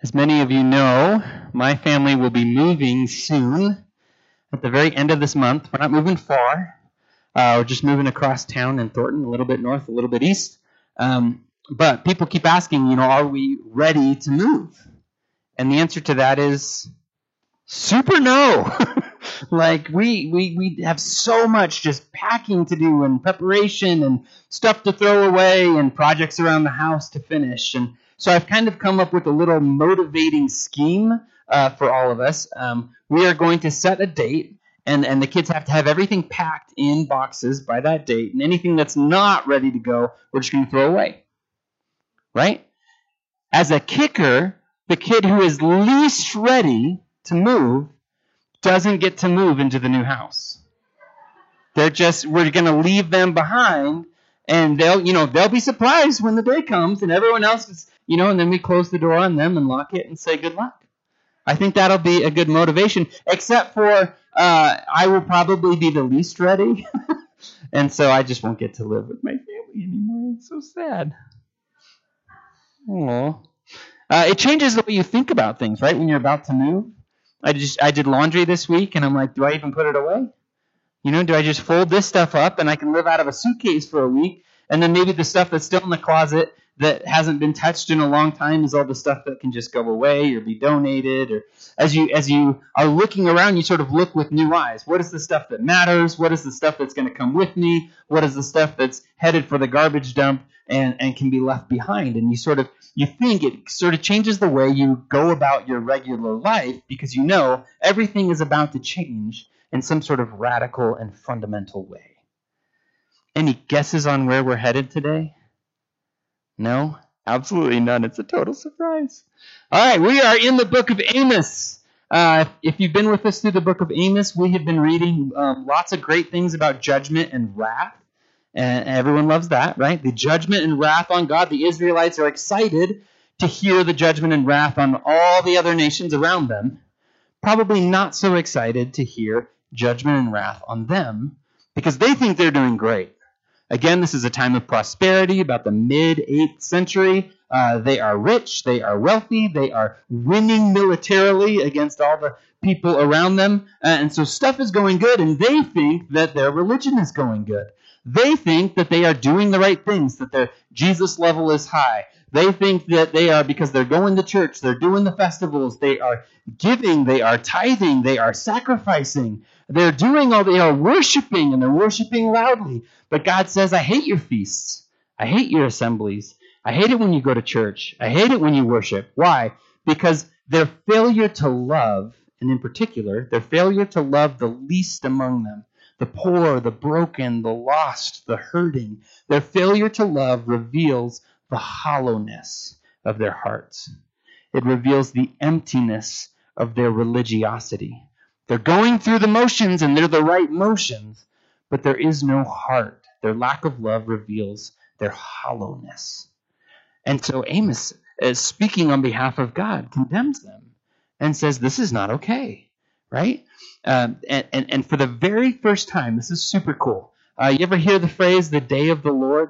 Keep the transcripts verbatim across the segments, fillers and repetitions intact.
As many of you know, my family will be moving soon at the very end of this month. We're not moving far. Uh, we're just moving across town in Thornton, a little bit north, a little bit east. Um, but people keep asking, you know, are we ready to move? And the answer to that is super no. Like, we, we, we have so much just packing to do and preparation and stuff to throw away and projects around the house to finish. And so I've kind of come up with a little motivating scheme uh, for all of us. Um, we are going to set a date, and, and the kids have to have everything packed in boxes by that date, and anything that's not ready to go, we're just going to throw away. Right? As a kicker, the kid who is least ready to move doesn't get to move into the new house. They're just, we're going to leave them behind, and they'll, you know, they'll be surprised when the day comes, and everyone else is, you know, and then we close the door on them and lock it and say good luck. I think that'll be a good motivation, except for uh, I will probably be the least ready, and so I just won't get to live with my family anymore. It's so sad. Aww. Uh, it changes the way you think about things, right, when you're about to move. I just I did laundry this week, and I'm like, do I even put it away? You know, do I just fold this stuff up, and I can live out of a suitcase for a week, and then maybe the stuff that's still in the closet that hasn't been touched in a long time is all the stuff that can just go away or be donated. Or as you as you are looking around, you sort of look with new eyes. What is the stuff that matters? What is the stuff that's going to come with me? What is the stuff that's headed for the garbage dump and, and can be left behind? And you sort of you think it sort of changes the way you go about your regular life, because you know everything is about to change in some sort of radical and fundamental way. Any guesses on where we're headed today? No? Absolutely none. It's a total surprise. All right, we are in the book of Amos. Uh, if you've been with us through the book of Amos, we have been reading um, lots of great things about judgment and wrath. And everyone loves that, right? The judgment and wrath on God. The Israelites are excited to hear the judgment and wrath on all the other nations around them. Probably not so excited to hear judgment and wrath on them, because they think they're doing great. Again, this is a time of prosperity, about the mid-eighth century. Uh, they are rich, they are wealthy, they are winning militarily against all the people around them. Uh, and so stuff is going good, and they think that their religion is going good. They think that they are doing the right things, that their Jesus level is high. They think that they are, because they're going to church, they're doing the festivals, they are giving, they are tithing, they are sacrificing. They're doing all, they are worshiping, and they're worshiping loudly. But God says, I hate your feasts. I hate your assemblies. I hate it when you go to church. I hate it when you worship. Why? Because their failure to love, and in particular, their failure to love the least among them, the poor, the broken, the lost, the hurting, their failure to love reveals the hollowness of their hearts. It reveals the emptiness of their religiosity. They're going through the motions, and they're the right motions, but there is no heart. Their lack of love reveals their hollowness. And so Amos, as speaking on behalf of God, condemns them and says, this is not okay, right? Um, and, and, and for the very first time, this is super cool. Uh, you ever hear the phrase, the day of the Lord?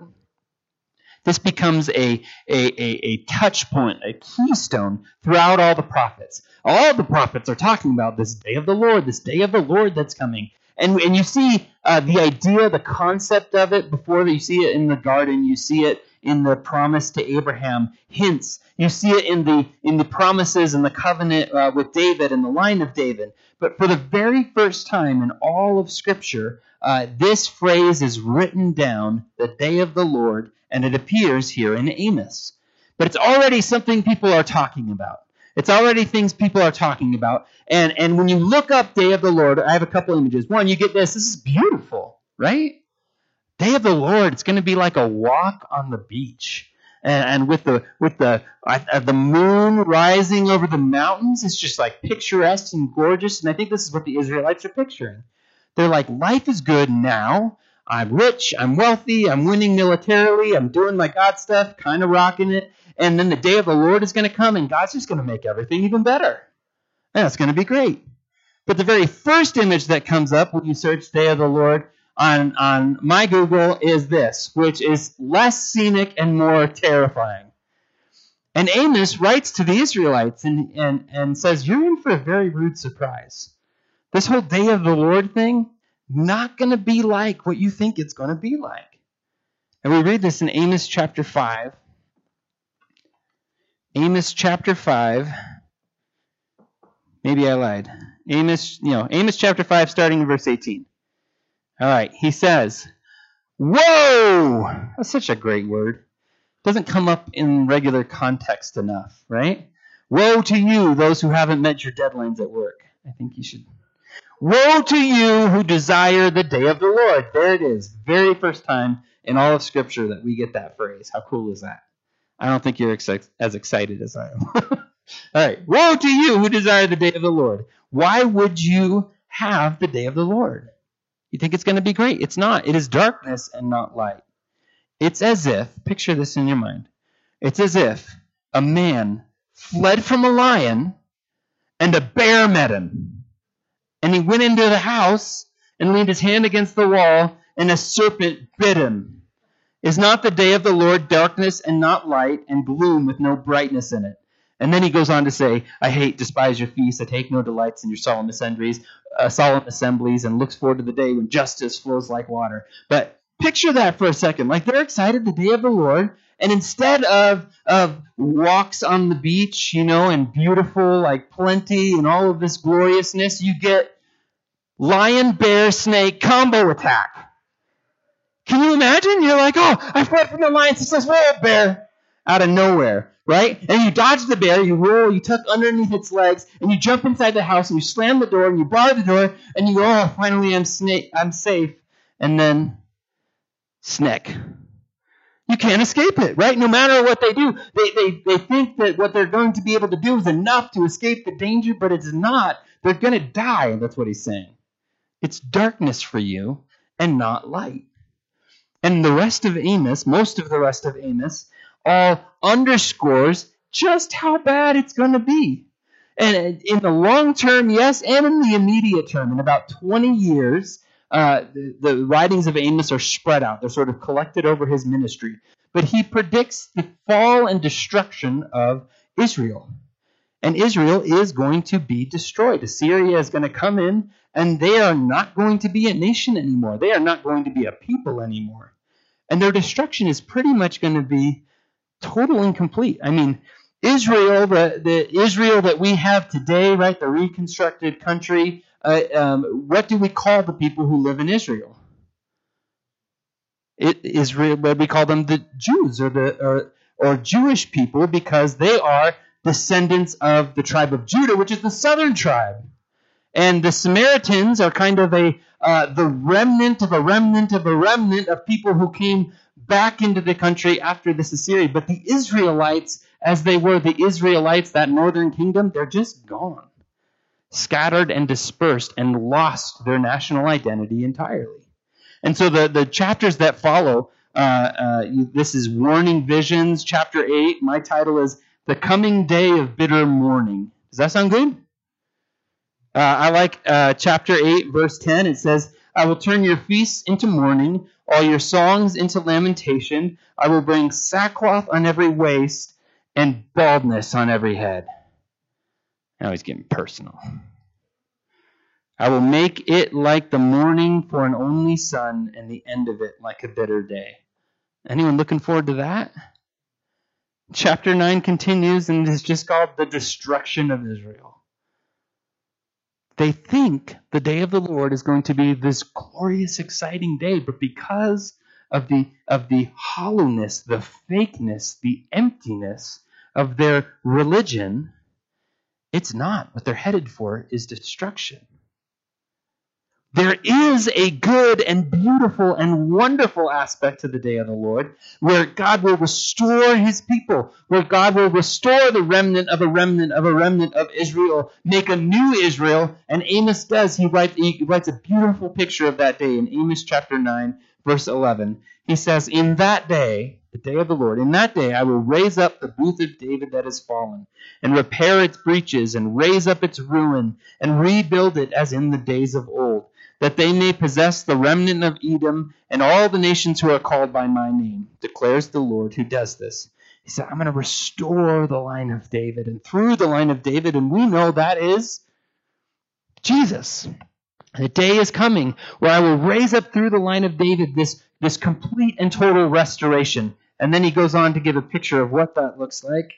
This becomes a, a, a, a touch point, a keystone throughout all the prophets. All the prophets are talking about this day of the Lord, this day of the Lord that's coming. And, and you see uh, the idea, the concept of it before you see it in the garden. You see it in the promise to Abraham, hints. You see it in the in the promises and the covenant uh, with David and the line of David. But for the very first time in all of Scripture, uh, this phrase is written down, the day of the Lord, and it appears here in Amos. But it's already something people are talking about. It's already things people are talking about. And, and when you look up Day of the Lord, I have a couple images. One, you get this. This is beautiful, right? Day of the Lord, it's going to be like a walk on the beach. And, and with the with the uh, the moon rising over the mountains, it's just like picturesque and gorgeous. And I think this is what the Israelites are picturing. They're like, life is good now. I'm rich, I'm wealthy, I'm winning militarily, I'm doing my God stuff, kind of rocking it. And then the day of the Lord is going to come, and God's just going to make everything even better. And it's going to be great. But the very first image that comes up when you search Day of the Lord on, on my Google is this, which is less scenic and more terrifying. And Amos writes to the Israelites and, and, and says, you're in for a very rude surprise. This whole day of the Lord thing, not going to be like what you think it's going to be like. And we read this in Amos chapter five. Amos chapter five. Maybe I lied. Amos, you know, Amos chapter five, starting in verse eighteen. All right, he says, whoa! That's such a great word. Doesn't come up in regular context enough, right? Woe to you, those who haven't met your deadlines at work. I think you should. Woe to you who desire the day of the Lord. There it is. Very first time in all of Scripture that we get that phrase. How cool is that? I don't think you're ex- as excited as I am. All right. Woe to you who desire the day of the Lord. Why would you have the day of the Lord? You think it's going to be great. It's not. It is darkness and not light. It's as if, picture this in your mind, it's as if a man fled from a lion and a bear met him. And he went into the house and leaned his hand against the wall, and a serpent bit him. Is not the day of the Lord darkness and not light, and gloom with no brightness in it? And then he goes on to say, I hate, despise your feasts, I take no delights in your solemn assemblies, uh, solemn assemblies, and looks forward to the day when justice flows like water. But picture that for a second. Like they're excited the day of the Lord, and instead of, of walks on the beach, you know, and beautiful, like plenty and all of this gloriousness, you get lion, bear, snake combo attack. Can you imagine? You're like, oh, I fled from the lion. It says, whoa, bear, out of nowhere, right? And you dodge the bear, you roll, you tuck underneath its legs, and you jump inside the house, and you slam the door, and you bar the door, and you go, oh, finally I'm snake, I'm safe. And then, snake. You can't escape it, right? No matter what they do, they, they, they think that what they're going to be able to do is enough to escape the danger, but it's not. They're going to die, and that's what he's saying. It's darkness for you and not light. And the rest of Amos, most of the rest of Amos, all underscores just how bad it's going to be. And in the long term, yes, and in the immediate term, in about twenty years, uh, the, the writings of Amos are spread out. They're sort of collected over his ministry. But he predicts the fall and destruction of Israel. And Israel is going to be destroyed. Assyria is going to come in, and they are not going to be a nation anymore. They are not going to be a people anymore. And their destruction is pretty much going to be total and complete. I mean, Israel, the, the Israel that we have today, right, the reconstructed country, uh, um, what do we call the people who live in Israel? It, Israel, what we call them, the Jews or the or, or Jewish people, because they are descendants of the tribe of Judah, which is the southern tribe. And the Samaritans are kind of a uh, the remnant of a remnant of a remnant of people who came back into the country after this Assyria. But the Israelites, as they were the Israelites, that northern kingdom, they're just gone, scattered and dispersed, and lost their national identity entirely. And so the, the chapters that follow, uh, uh, this is Warning Visions, chapter eight. My title is The Coming Day of Bitter Mourning. Does that sound good? Uh, I like uh, chapter eight, verse ten. It says, I will turn your feasts into mourning, all your songs into lamentation. I will bring sackcloth on every waist and baldness on every head. Now he's getting personal. I will make it like the mourning for an only son, and the end of it like a bitter day. Anyone looking forward to that? Chapter nine continues, and is just called the destruction of Israel. They think the day of the Lord is going to be this glorious, exciting day, but because of the of the hollowness, the fakeness, the emptiness of their religion, it's not. What they're headed for is destruction. There is a good and beautiful and wonderful aspect to the day of the Lord, where God will restore his people, where God will restore the remnant of a remnant of a remnant of Israel, make a new Israel, and Amos does. He writes, he writes a beautiful picture of that day in Amos chapter nine, verse eleven. He says, in that day, the day of the Lord, in that day I will raise up the booth of David that has fallen, and repair its breaches, and raise up its ruin, and rebuild it as in the days of old, that they may possess the remnant of Edom and all the nations who are called by my name, declares the Lord who does this. He said, I'm going to restore the line of David. And through the line of David, and we know that is Jesus. The day is coming where I will raise up through the line of David this, this complete and total restoration. And then he goes on to give a picture of what that looks like.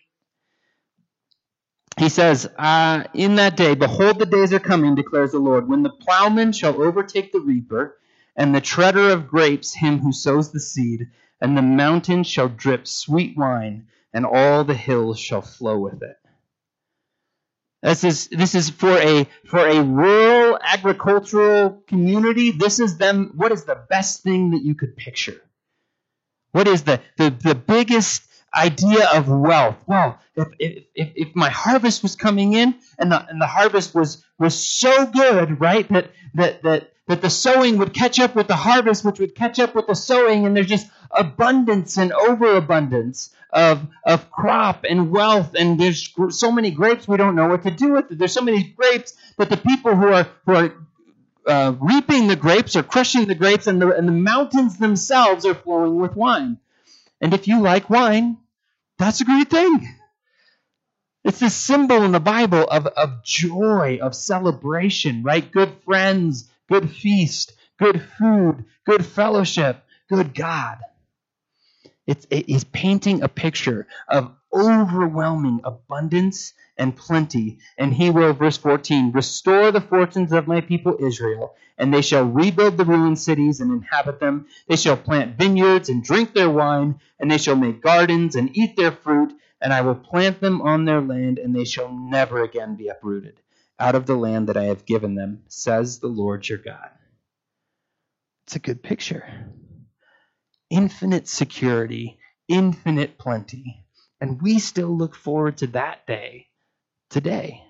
He says, uh, in that day, behold, the days are coming, declares the Lord, when the plowman shall overtake the reaper, and the treader of grapes him who sows the seed, and the mountains shall drip sweet wine, and all the hills shall flow with it. This is this is for a for a rural agricultural community. This is them. What is the best thing that you could picture? What is the the, the biggest idea of wealth? Well, if, if if if my harvest was coming in and the and the harvest was was so good, right? That that that that the sowing would catch up with the harvest, which would catch up with the sowing, and there's just abundance and overabundance of of crop and wealth, and there's so many grapes we don't know what to do with it. There's so many grapes that the people who are who are uh, reaping the grapes are crushing the grapes, and the and the mountains themselves are flowing with wine. And if you like wine, that's a great thing. It's this symbol in the Bible of, of joy, of celebration, right? Good friends, good feast, good food, good fellowship, good God. It's, it is painting a picture of overwhelming abundance and plenty. And he will, verse fourteen, restore the fortunes of my people Israel, and they shall rebuild the ruined cities and inhabit them. They shall plant vineyards and drink their wine, and they shall make gardens and eat their fruit, and I will plant them on their land, and they shall never again be uprooted out of the land that I have given them, says the Lord your God. It's a good picture. Infinite security, infinite plenty. And we still look forward to that day today.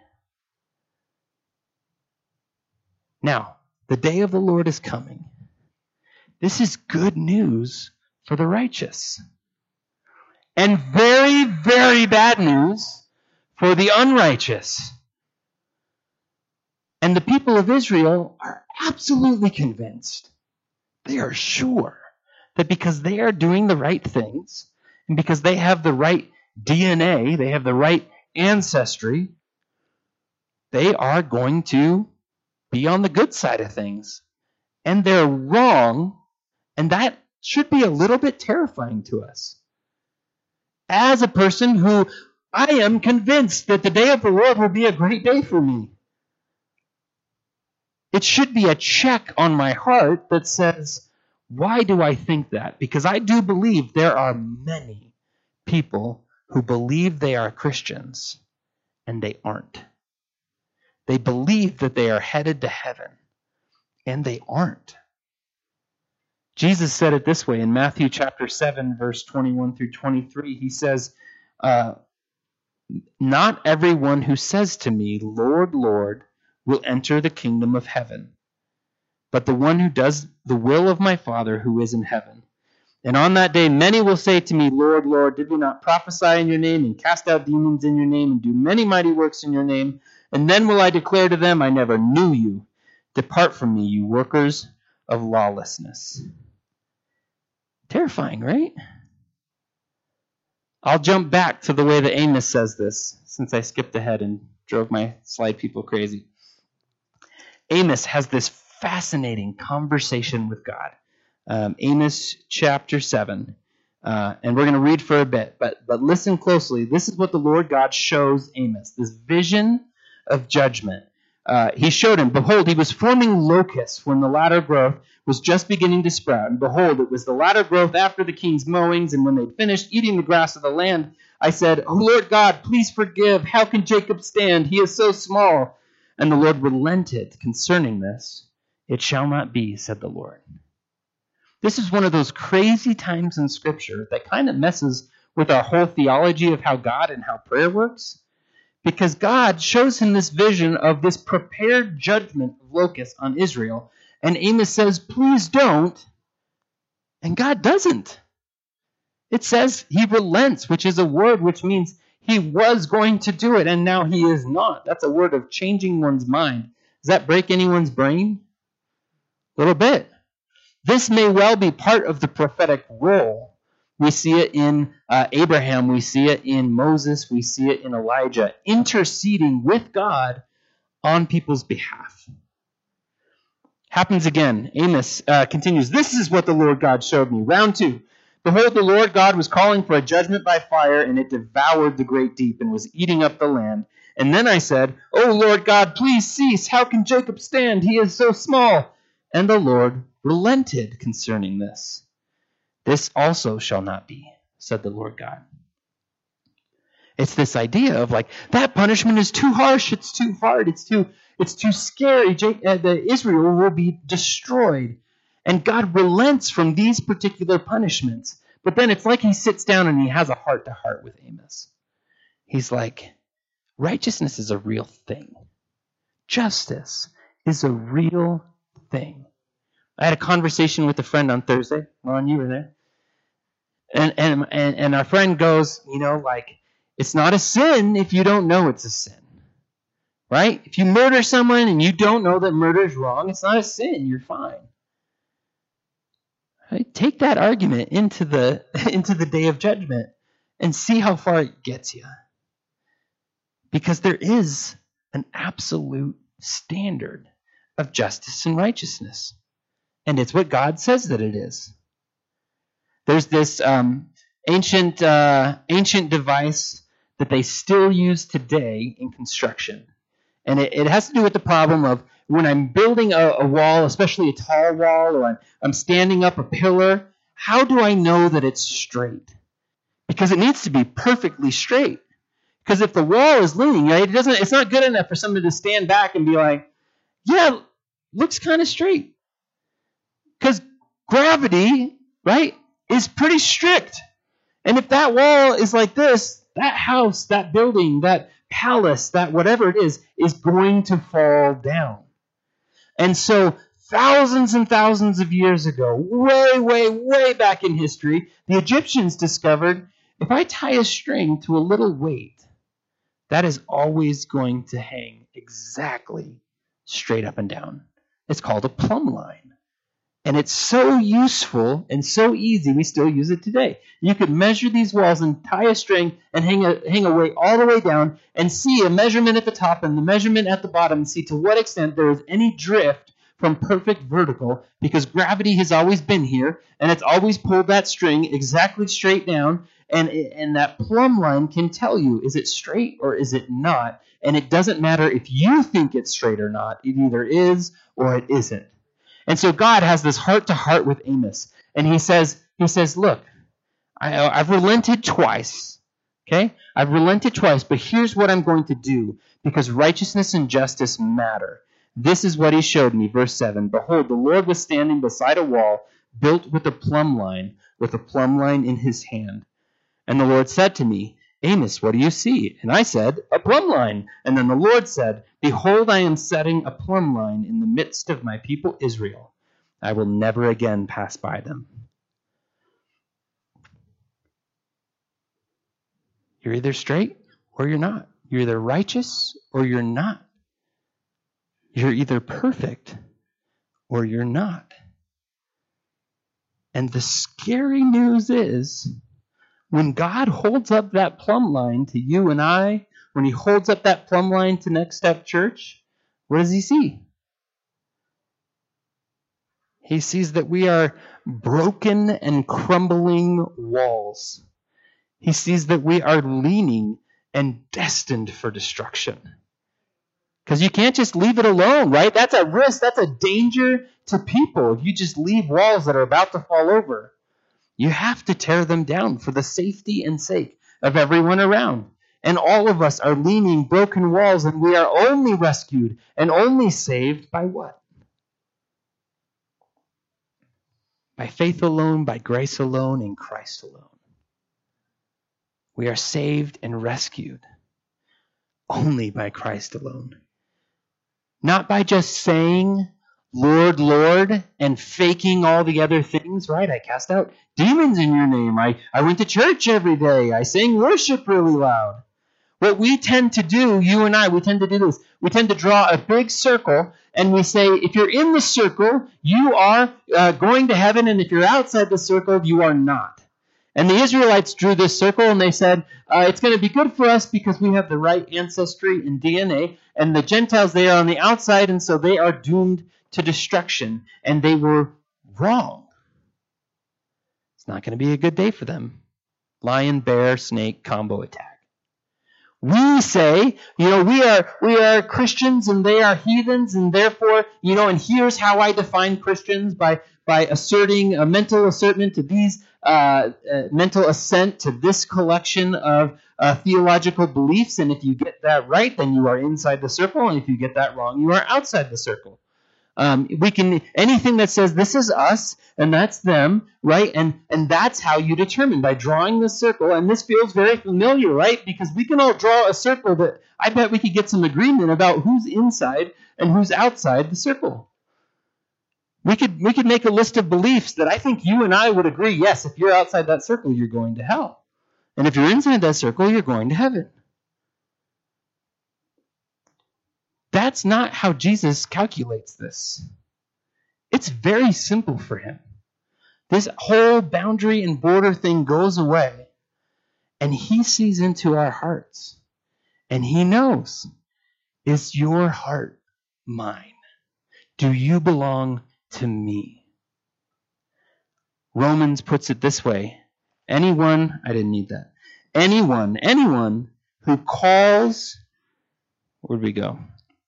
Now, the day of the Lord is coming. This is good news for the righteous. And very, very bad news for the unrighteous. And the people of Israel are absolutely convinced. They are sure that because they are doing the right things, and because they have the right D N A, they have the right ancestry, they are going to be on the good side of things. And they're wrong, and that should be a little bit terrifying to us. As a person who I am convinced that the day of the Lord will be a great day for me. It should be a check on my heart that says, why do I think that? Because I do believe there are many people who believe they are Christians, and they aren't. They believe that they are headed to heaven, and they aren't. Jesus said it this way in Matthew chapter seven, verse twenty-one through twenty-three. He says, uh, not everyone who says to me, Lord, Lord, will enter the kingdom of heaven, but the one who does the will of my Father who is in heaven. And on that day many will say to me, Lord, Lord, did we not prophesy in your name, and cast out demons in your name, and do many mighty works in your name? And then will I declare to them, I never knew you. Depart from me, you workers of lawlessness. Terrifying, right? I'll jump back to the way that Amos says this, since I skipped ahead and drove my slide people crazy. Amos has this fascinating conversation with God. Um, Amos chapter seven. Uh, and we're going to read for a bit, but, but listen closely. This is what the Lord God shows Amos, this vision of judgment. Uh, he showed him, behold, he was forming locusts when the latter growth was just beginning to sprout. And behold, it was the latter growth after the king's mowings, and when they'd finished eating the grass of the land, I said, O Lord God, please forgive. How can Jacob stand? He is so small. And the Lord relented concerning this. It shall not be, said the Lord. This is one of those crazy times in Scripture that kind of messes with our whole theology of how God and how prayer works. Because God shows him this vision of this prepared judgment of locusts on Israel. And Amos says, please don't. And God doesn't. It says he relents, which is a word which means he was going to do it, and now he is not. That's a word of changing one's mind. Does that break anyone's brain? A little bit. This may well be part of the prophetic role We see it in uh, Abraham. We see it in Moses. We see it in Elijah, interceding with God on people's behalf. Happens again. Amos uh, continues, "This is what the Lord God showed me." Round two. "Behold, the Lord God was calling for a judgment by fire, and it devoured the great deep and was eating up the land. And then I said, O Lord God, please cease. How can Jacob stand? He is so small. And the Lord relented concerning this. This also shall not be, said the Lord God." It's this idea of like, that punishment is too harsh, it's too hard, it's too it's too scary. Jake, uh, the Israel will be destroyed. And God relents from these particular punishments. But then it's like he sits down and he has a heart-to-heart with Amos. He's like, righteousness is a real thing. Justice is a real thing. I had a conversation with a friend on Thursday. Ron, you were there. And, and, and, and our friend goes, you know, like, it's not a sin if you don't know it's a sin. Right? If you murder someone and you don't know that murder is wrong, it's not a sin. You're fine. Right? Take that argument into the into the day of judgment and see how far it gets you. Because there is an absolute standard of justice and righteousness. And it's what God says that it is. There's this um, ancient uh, ancient device that they still use today in construction. And it, it has to do with the problem of when I'm building a, a wall, especially a tall wall, or I'm, I'm standing up a pillar, how do I know that it's straight? Because it needs to be perfectly straight. Because if the wall is leaning, right, it doesn't. It's not good enough for somebody to stand back and be like, yeah, looks kind of straight. Because gravity, right, is pretty strict. And if that wall is like this, that house, that building, that palace, that whatever it is, is going to fall down. And so thousands and thousands of years ago, way, way, way back in history, the Egyptians discovered if I tie a string to a little weight, that is always going to hang exactly straight up and down. It's called a plumb line. And it's so useful and so easy, we still use it today. You could measure these walls and tie a string and hang a, hang a weight all the way down and see a measurement at the top and the measurement at the bottom and see to what extent there is any drift from perfect vertical, because gravity has always been here and it's always pulled that string exactly straight down, and, and that plumb line can tell you, is it straight or is it not? And it doesn't matter if you think it's straight or not. It either is or it isn't. And so God has this heart-to-heart with Amos. And he says, he says, look, I, I've relented twice. Okay? I've relented twice, but here's what I'm going to do, because righteousness and justice matter. This is what he showed me. Verse seven, "Behold, the Lord was standing beside a wall built with a plumb line, with a plumb line in his hand. And the Lord said to me, Amos, what do you see? And I said, a plumb line. And then the Lord said, Behold, I am setting a plumb line in the midst of my people Israel. I will never again pass by them." You're either straight or you're not. You're either righteous or you're not. You're either perfect or you're not. And the scary news is, when God holds up that plumb line to you and I, when he holds up that plumb line to Next Step Church, what does he see? He sees that we are broken and crumbling walls. He sees that we are leaning and destined for destruction. Because you can't just leave it alone, right? That's a risk. That's a danger to people if you just leave walls that are about to fall over. You have to tear them down for the safety and sake of everyone around. And all of us are leaning broken walls, and we are only rescued and only saved by what? By faith alone, by grace alone, in Christ alone. We are saved and rescued only by Christ alone. Not by just saying, Lord, Lord, and faking all the other things, right? I cast out demons in your name. I, I went to church every day. I sang worship really loud. What we tend to do, you and I, we tend to do this. We tend to draw a big circle, and we say, if you're in the circle, you are uh, going to heaven, and if you're outside the circle, you are not. And the Israelites drew this circle, and they said, uh, it's going to be good for us because we have the right ancestry and D N A, and the Gentiles, they are on the outside, and so they are doomed to destruction. And they were wrong. It's not going to be a good day for them. Lion, bear, snake combo attack. We say, you know, we are we are Christians and they are heathens, and therefore, you know, and here's how I define Christians by by asserting a mental assertment to these uh, uh, mental assent to this collection of uh, theological beliefs, and if you get that right, then you are inside the circle, and if you get that wrong, you are outside the circle. Um, we can anything that says this is us and that's them, right? And and that's how you determine by drawing the circle. And this feels very familiar, right? Because we can all draw a circle that I bet we could get some agreement about who's inside and who's outside the circle. We could we could make a list of beliefs that I think you and I would agree. Yes, if you're outside that circle, you're going to hell, and if you're inside that circle, you're going to heaven. That's not how Jesus calculates this. It's very simple for him. This whole boundary and border thing goes away, and he sees into our hearts, and he knows, is your heart mine? Do you belong to me? Romans puts it this way. Anyone, I didn't need that. Anyone, anyone who calls, where'd we go?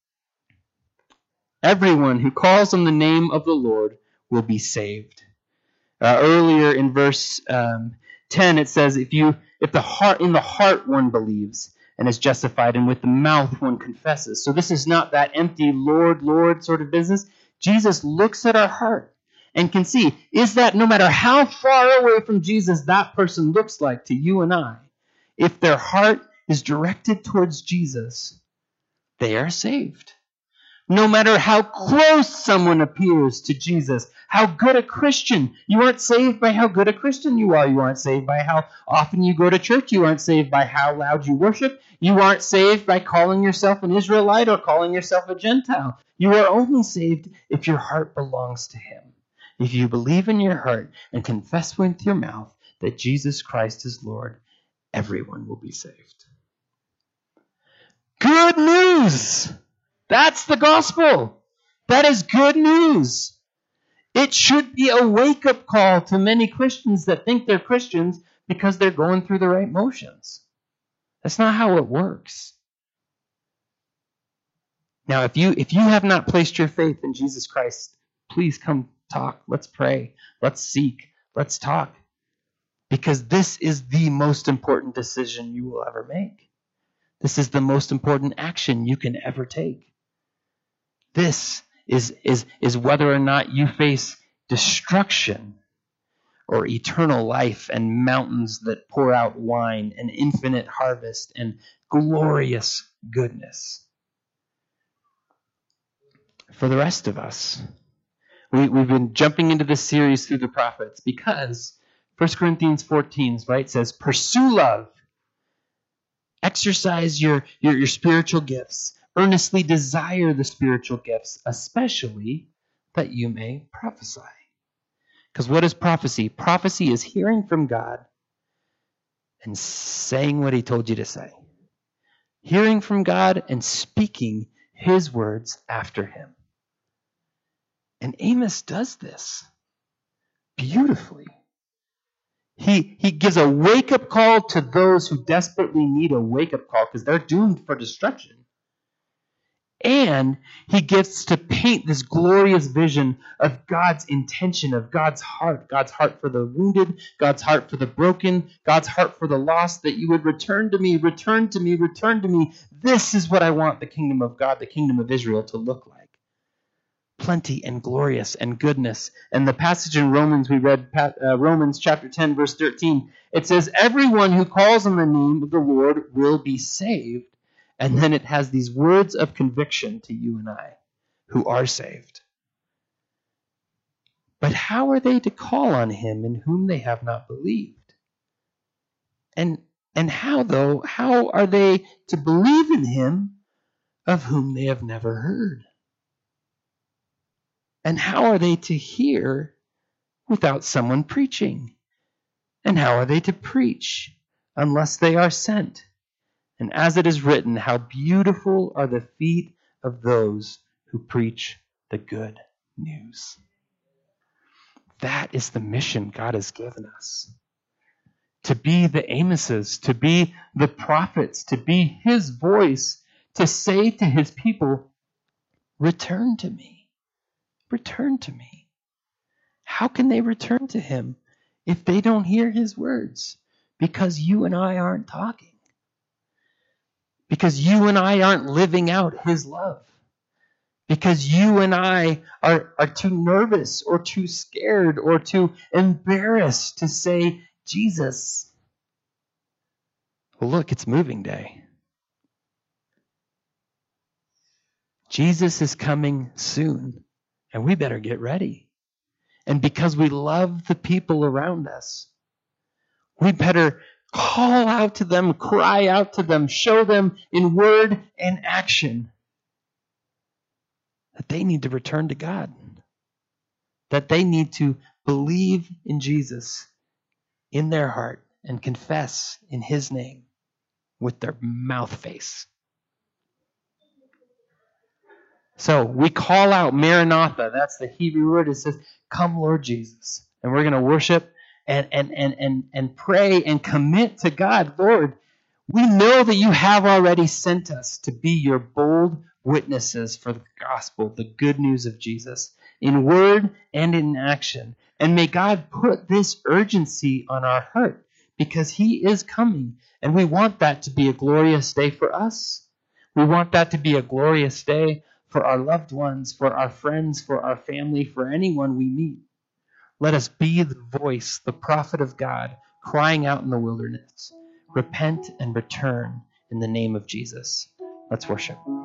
Everyone who calls on the name of the Lord will be saved. Uh, earlier in verse um, ten, it says, "If you, if the heart in the heart one believes and is justified, and with the mouth one confesses." So this is not that empty Lord, Lord sort of business. Jesus looks at our heart and can see, is that no matter how far away from Jesus that person looks like to you and I, if their heart is directed towards Jesus, they are saved. No matter how close someone appears to Jesus, how good a Christian. You aren't saved by how good a Christian you are. You aren't saved by how often you go to church. You aren't saved by how loud you worship. You aren't saved by calling yourself an Israelite or calling yourself a Gentile. You are only saved if your heart belongs to him. If you believe in your heart and confess with your mouth that Jesus Christ is Lord, everyone will be saved. Good news! That's the gospel. That is good news. It should be a wake-up call to many Christians that think they're Christians because they're going through the right motions. That's not how it works. Now, if you if you have not placed your faith in Jesus Christ, please come talk. Let's pray. Let's seek. Let's talk. Because this is the most important decision you will ever make. This is the most important action you can ever take. This is, is, is whether or not you face destruction or eternal life and mountains that pour out wine and infinite harvest and glorious goodness. For the rest of us, we, we've been jumping into this series through the prophets because First Corinthians fourteen, right, says, pursue love. Exercise your, your, your spiritual gifts. Earnestly desire the spiritual gifts, especially that you may prophesy. Because what is prophecy? Prophecy is hearing from God and saying what he told you to say. Hearing from God and speaking his words after him. And Amos does this beautifully. He, he gives a wake-up call to those who desperately need a wake-up call because they're doomed for destruction. And he gets to paint this glorious vision of God's intention, of God's heart, God's heart for the wounded, God's heart for the broken, God's heart for the lost, that you would return to me, return to me, return to me. This is what I want the kingdom of God, the kingdom of Israel to look like. Plenty and glorious and goodness. And the passage in Romans, we read uh, Romans chapter ten, verse thirteen. It says, everyone who calls on the name of the Lord will be saved. And then it has these words of conviction to you and I who are saved. But how are they to call on him in whom they have not believed? And, and how, though, how are they to believe in him of whom they have never heard? And how are they to hear without someone preaching? And how are they to preach unless they are sent? And as it is written, how beautiful are the feet of those who preach the good news. That is the mission God has given us. To be the Amoses, to be the prophets, to be his voice, to say to his people, return to me, return to me. How can they return to him if they don't hear his words? Because you and I aren't talking. Because you and I aren't living out his love. Because you and I are, are too nervous or too scared or too embarrassed to say, Jesus. Well, look, it's moving day. Jesus is coming soon, and we better get ready. And because we love the people around us, we better call out to them, cry out to them, show them in word and action that they need to return to God, that they need to believe in Jesus in their heart and confess in his name with their mouth face. So we call out Maranatha. That's the Hebrew word. It says, come, Lord Jesus. And we're going to worship and, and, and, and, and pray and commit to God. Lord, we know that you have already sent us to be your bold witnesses for the gospel, the good news of Jesus, in word and in action. And may God put this urgency on our heart because he is coming. And we want that to be a glorious day for us. We want that to be a glorious day for our loved ones, for our friends, for our family, for anyone we meet. Let us be the voice, the prophet of God, crying out in the wilderness. Repent and return in the name of Jesus. Let's worship.